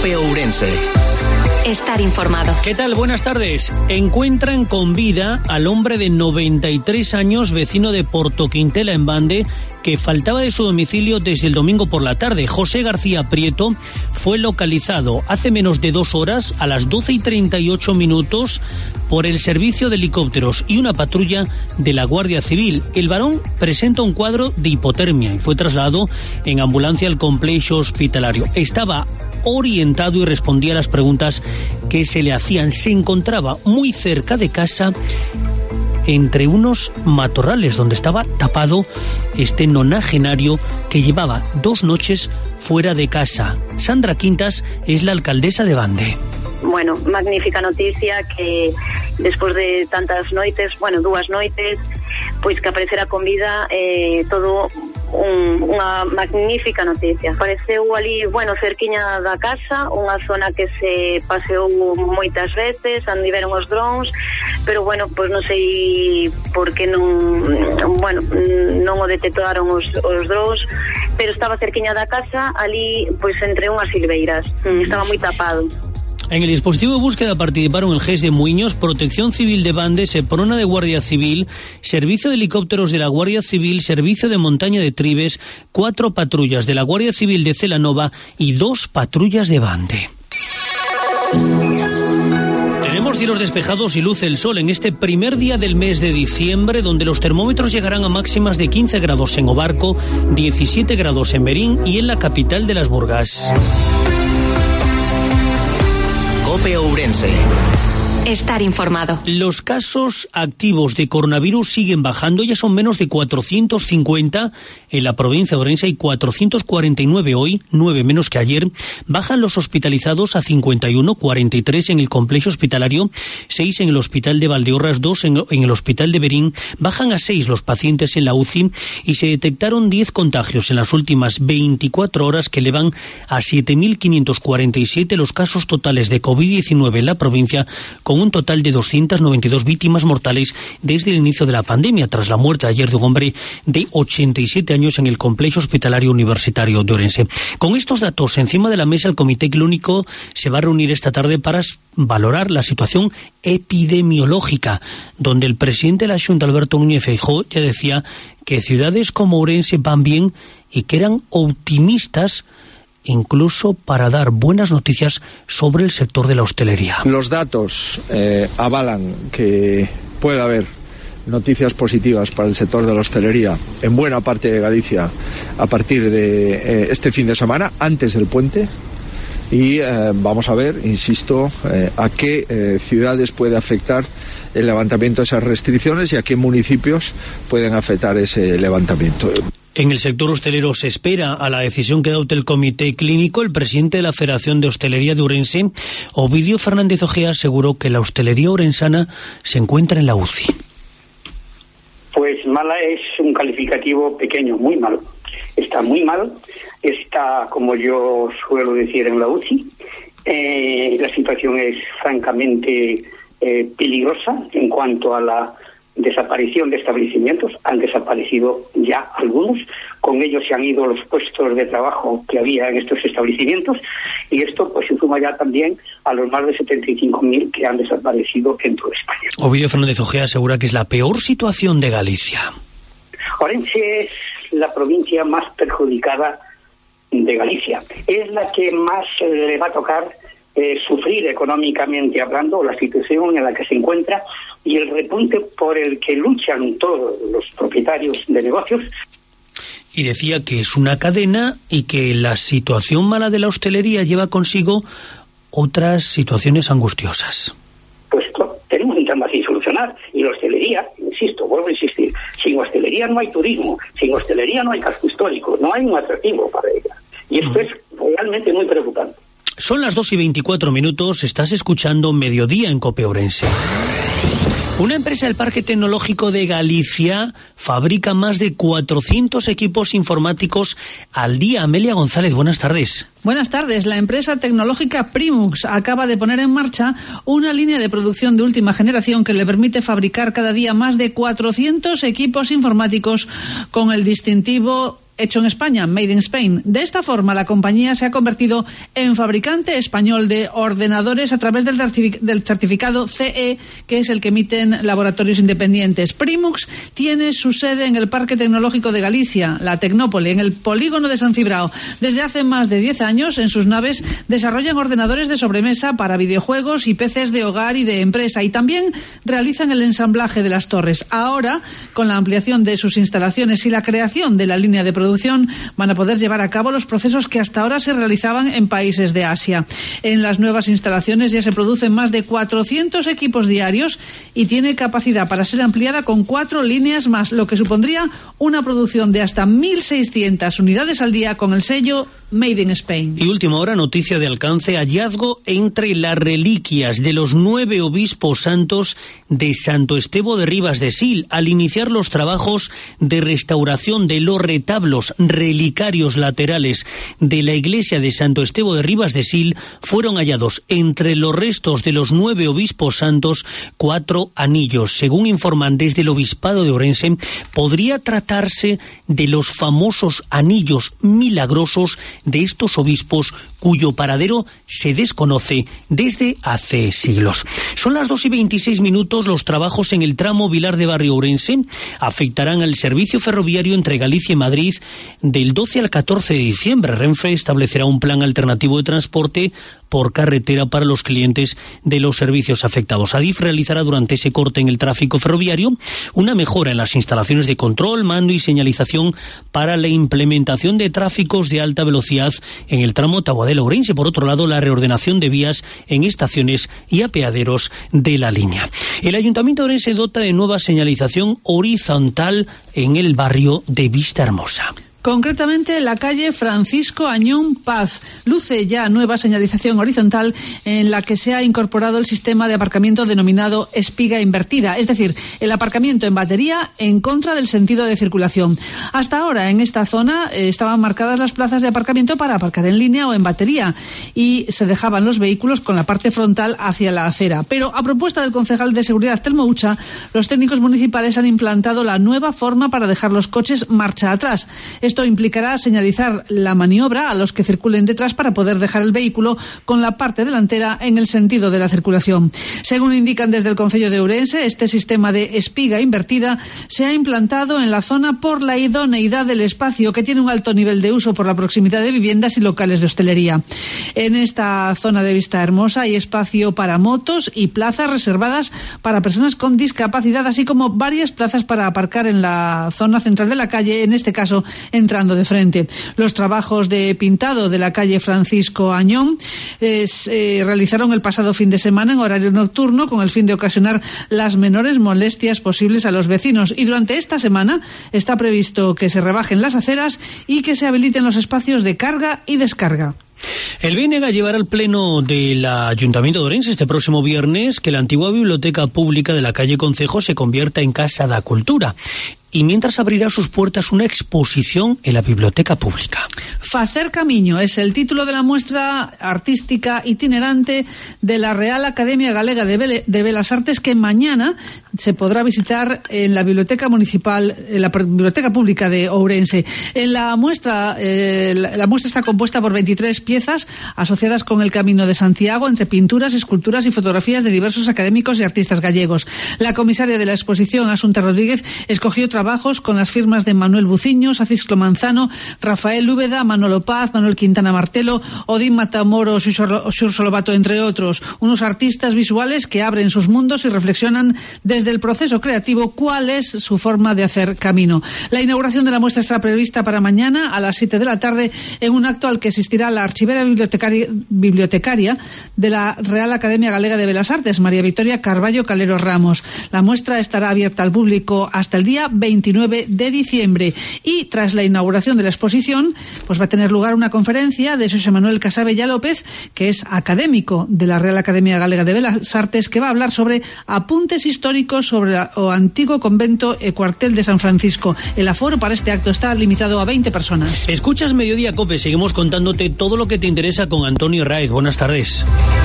COPE Ourense. Estar informado. ¿Qué tal? Buenas tardes. Encuentran con vida al hombre de 93 años, vecino de Portoquintela, en Bande, que faltaba de su domicilio desde el domingo por la tarde. José García Prieto fue localizado hace menos de 2 horas, a las 12:38, por el servicio de helicópteros y una patrulla de la Guardia Civil. El varón presenta un cuadro de hipotermia y fue trasladado en ambulancia al complejo hospitalario. Estaba orientado y respondía a las preguntas que se le hacían. Se encontraba muy cerca de casa, entre unos matorrales, donde estaba tapado este nonagenario que llevaba 2 noches fuera de casa. Sandra Quintas es la alcaldesa de Bande. Bueno, magnífica noticia que despois de tantas noites, 2 noites, pois que aparecera con vida, todo unha magnífica noticia. Apareceu ali, cerquiña da casa, unha zona que se paseou moitas veces, andiveron os drones, pero pois non sei por que non o detectaron os drones, pero estaba cerquiña da casa, ali pois entre unhas silveiras, estaba moi tapado. En el dispositivo de búsqueda participaron el GES de Muiños, Protección Civil de Bande, Seprona de Guardia Civil, Servicio de Helicópteros de la Guardia Civil, Servicio de Montaña de Tribes, 4 patrullas de la Guardia Civil de Celanova y 2 patrullas de Bande. Tenemos cielos despejados y luce el sol en este primer día del mes de diciembre, donde los termómetros llegarán a máximas de 15 grados en Obarco, 17 grados en Berín y en la capital de las Burgas. COPE Ourense. Estar informado. Los casos activos de coronavirus siguen bajando, ya son menos de 450 en la provincia de Ourense y 449 hoy, 9 menos que ayer. Bajan los hospitalizados a 51, 43 en el complejo hospitalario, 6 en el hospital de Valdeorras, 2 en el hospital de Berín. Bajan a 6 los pacientes en la UCI y se detectaron 10 contagios en las últimas 24 horas, que elevan a 7.547 los casos totales de COVID-19 en la provincia, con un total de 292 víctimas mortales desde el inicio de la pandemia, tras la muerte ayer de un hombre de 87 años en el complejo hospitalario universitario de Ourense. Con estos datos encima de la mesa, el Comité Clínico se va a reunir esta tarde para valorar la situación epidemiológica, donde el presidente de la Xunta, Alberto Núñez Feijóo, ya decía que ciudades como Ourense van bien y que eran optimistas incluso para dar buenas noticias sobre el sector de la hostelería. Los datos avalan que puede haber noticias positivas para el sector de la hostelería en buena parte de Galicia a partir de este fin de semana, antes del puente, y vamos a ver, insisto, a qué ciudades puede afectar el levantamiento de esas restricciones y a qué municipios pueden afectar ese levantamiento. En el sector hostelero se espera a la decisión que adopte el Comité Clínico. El presidente de la Federación de Hostelería de Ourense, Ovidio Fernández Ojea, aseguró que la hostelería ourensana se encuentra en la UCI. Pues mala es un calificativo pequeño, muy malo. Está muy mal, está, como yo suelo decir, en la UCI. La situación es francamente peligrosa en cuanto a la desaparición de establecimientos. Han desaparecido ya algunos, con ellos se han ido los puestos de trabajo que había en estos establecimientos, y esto pues se suma ya también a los más de 75.000 que han desaparecido en toda España. Ovidio Fernández Ojea asegura que es la peor situación de Galicia. Ourense es la provincia más perjudicada de Galicia, es la que más le va a tocar sufrir económicamente hablando la situación en la que se encuentra y el repunte por el que luchan todos los propietarios de negocios. Y decía que es una cadena y que la situación mala de la hostelería lleva consigo otras situaciones angustiosas. Pues tenemos un tema sin solucionar, y la hostelería, insisto, vuelvo a insistir, sin hostelería no hay turismo, sin hostelería no hay casco histórico, no hay un atractivo para ella. Y esto es realmente muy preocupante. Son las 2:24, estás escuchando Mediodía en COPE Ourense. Una empresa del Parque Tecnológico de Galicia fabrica más de 400 equipos informáticos al día. Amelia González, buenas tardes. Buenas tardes. La empresa tecnológica Primux acaba de poner en marcha una línea de producción de última generación que le permite fabricar cada día más de 400 equipos informáticos con el distintivo hecho en España, Made in Spain. De esta forma, la compañía se ha convertido en fabricante español de ordenadores a través del certificado CE, que es el que emiten laboratorios independientes. Primux tiene su sede en el Parque Tecnológico de Galicia, la Tecnópole, en el polígono de San Cibrao. Desde hace más de 10 años, en sus naves desarrollan ordenadores de sobremesa para videojuegos y PCs de hogar y de empresa, y también realizan el ensamblaje de las torres. Ahora, con la ampliación de sus instalaciones y la creación de la línea de producción, van a poder llevar a cabo los procesos que hasta ahora se realizaban en países de Asia. En las nuevas instalaciones ya se producen más de 400 equipos diarios y tiene capacidad para ser ampliada con 4 líneas más, lo que supondría una producción de hasta 1.600 unidades al día con el sello Made in Spain. Y última hora, noticia de alcance: hallazgo entre las reliquias de los 9 obispos santos de Santo Estevo de Ribas de Sil. Al iniciar los trabajos de restauración de los retablos relicarios laterales de la iglesia de Santo Estevo de Ribas de Sil, fueron hallados entre los restos de los 9 obispos santos 4 anillos. Según informan desde el Obispado de Ourense, podría tratarse de los famosos anillos milagrosos de estos obispos, cuyo paradero se desconoce desde hace siglos. Son las 2:26. Los trabajos en el tramo Vilar de Barrio Ourense afectarán al servicio ferroviario entre Galicia y Madrid del 12 al 14 de diciembre. Renfe establecerá un plan alternativo de transporte por carretera para los clientes de los servicios afectados. Adif realizará durante ese corte en el tráfico ferroviario una mejora en las instalaciones de control, mando y señalización para la implementación de tráficos de alta velocidad en el tramo Taboadela-Ourense. Por otro lado, la reordenación de vías en estaciones y apeaderos de la línea. El Ayuntamiento de Ourense dota de nueva señalización horizontal en el barrio de Vistahermosa. Concretamente, la calle Francisco Añón Paz luce ya nueva señalización horizontal en la que se ha incorporado el sistema de aparcamiento denominado espiga invertida, es decir, el aparcamiento en batería en contra del sentido de circulación. Hasta ahora, en esta zona estaban marcadas las plazas de aparcamiento para aparcar en línea o en batería y se dejaban los vehículos con la parte frontal hacia la acera. Pero a propuesta del concejal de seguridad Telmo Ucha, los técnicos municipales han implantado la nueva forma para dejar los coches marcha atrás. Esto implicará señalizar la maniobra a los que circulen detrás para poder dejar el vehículo con la parte delantera en el sentido de la circulación. Según indican desde el Concello de Ourense, este sistema de espiga invertida se ha implantado en la zona por la idoneidad del espacio, que tiene un alto nivel de uso por la proximidad de viviendas y locales de hostelería. En esta zona de Vistahermosa hay espacio para motos y plazas reservadas para personas con discapacidad, así como varias plazas para aparcar en la zona central de la calle, en este caso entrando de frente. Los trabajos de pintado de la calle Francisco Añón se realizaron el pasado fin de semana en horario nocturno con el fin de ocasionar las menores molestias posibles a los vecinos, y durante esta semana está previsto que se rebajen las aceras y que se habiliten los espacios de carga y descarga. El BNG llevará al pleno del Ayuntamiento de Ourense este próximo viernes que la antigua biblioteca pública de la calle Concejo se convierta en Casa da Cultura, y mientras abrirá sus puertas una exposición en la biblioteca pública. Facer Camiño es el título de la muestra artística itinerante de la Real Academia Galega de Belas Artes, que mañana se podrá visitar en la biblioteca municipal, en la biblioteca pública de Ourense. En la muestra está compuesta por 23 piezas asociadas con el Camino de Santiago, entre pinturas, esculturas y fotografías de diversos académicos y artistas gallegos. La comisaria de la exposición, Asunta Rodríguez, escogió trabajos con las firmas de Manuel Buciños, Acisclo Manzano, Rafael Úbeda, Manolo Paz, Manuel Quintana Martelo, Odín Matamoros y Xurxo Lobato, entre otros. Unos artistas visuales que abren sus mundos y reflexionan desde el proceso creativo cuál es su forma de hacer camino. La inauguración de la muestra está prevista para mañana a las 7 de la tarde en un acto al que asistirá la archivera bibliotecaria de la Real Academia Galega de Belas Artes, María Victoria Carballo Calero Ramos. La muestra estará abierta al público hasta el día 29 de diciembre y tras la inauguración de la exposición pues va a tener lugar una conferencia de José Manuel Casabella López, que es académico de la Real Academia Galega de Belas Artes, que va a hablar sobre apuntes históricos sobre o antiguo convento e cuartel de San Francisco. El aforo para este acto está limitado a 20 personas. Escuchas Mediodía Cope, seguimos contándote todo lo que te interesa con Antonio Raiz. Buenas tardes.